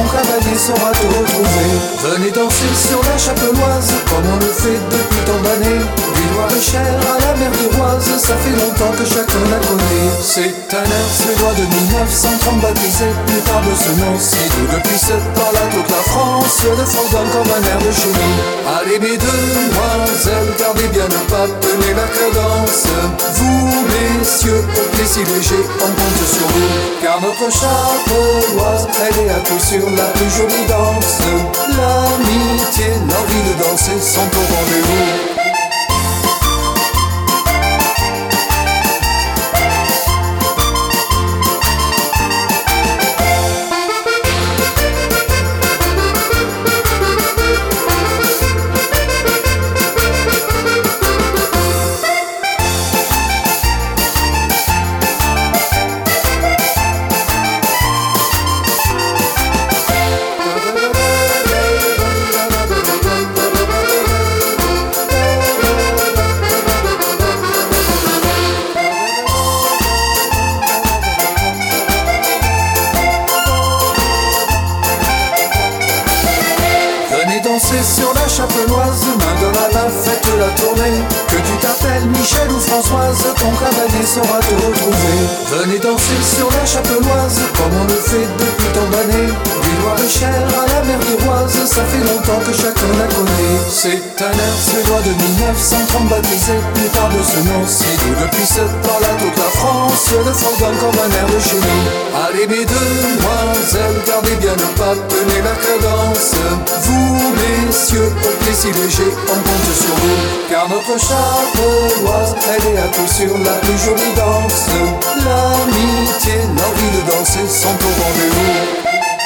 cavalier saura te retrouver. Venez danser sur la Chapelloise, comme on le fait depuis tant d'années. Du Loir-et-Cher à la mer d'Iroise, ça fait longtemps que chacun la connaît. C'est un air suédois de 1930 baptisé plus tard de ce nom-ci. D'où depuis ce temps-là toute la France le fredonne comme un air de chez nous. Allez mes demoiselles, gardez bien le pas, tenez la cadence. Vous messieurs, au pied si léger, on compte sur vous. Car notre Chapelloise, elle est à coup sûr la plus jolie danse. L'amitié, l'envie de danser sont au rendez-vous. Danser sur la Chapelloise, main de la faites la tournée. Que tu t'appelles Michel ou Françoise, ton cavalier saura te retrouver. Venez danser sur la Chapelloise, comme on le fait depuis tant d'années. Du Loir-et-Cher à la mer d'Iroise, ça fait longtemps que chacun la connaît. C'est un air suédois de 1930 baptisé plus tard de ce nom-ci. D'où depuis ce temps-là toute la France le fredonne comme un air de chez nous. Allez mes demoiselles, gardez bien le pas, tenez la cadence. Vous messieurs, au pied si léger, on compte sur vous. Car notre Chapelloise, elle est à coup sûr la plus jolie danse. L'amitié, l'envie de danser sont au rendez-vous.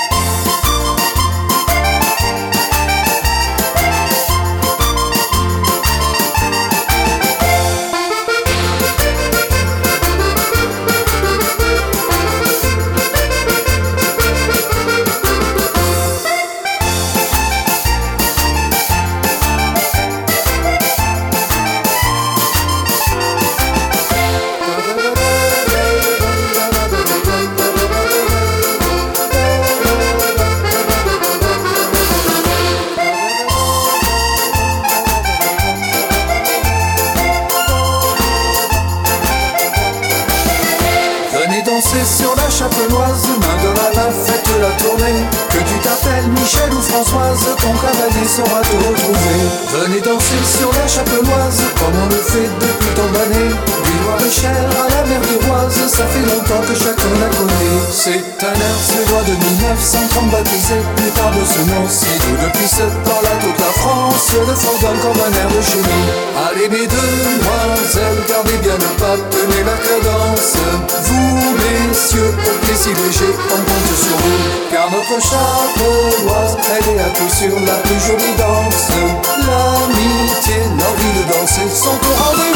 Danser sur la Chapelloise, main de la faites la tournée. Que tu t'appelles Michel ou Françoise, ton cavalier saura te retrouver. Venez danser sur la Chapelloise, comme on le fait depuis tant d'années. Du Loir-et-Cher à la mer d'Iroise, ça fait longtemps que chacun la connaît. C'est un air suédois de 1930 baptisé plus tard de ce nom-ci. D'où depuis ce temps-là toute la France le fredonne comme un air de chez nous. Allez mes demoiselles, gardez bien le pas, tenez la cadence. Vous messieurs, au pied si léger, on compte sur vous. Car notre Chapelloise, elle est à coup sûr la plus jolie danse. L'amitié, l'envie de danser sont au rendez-vous.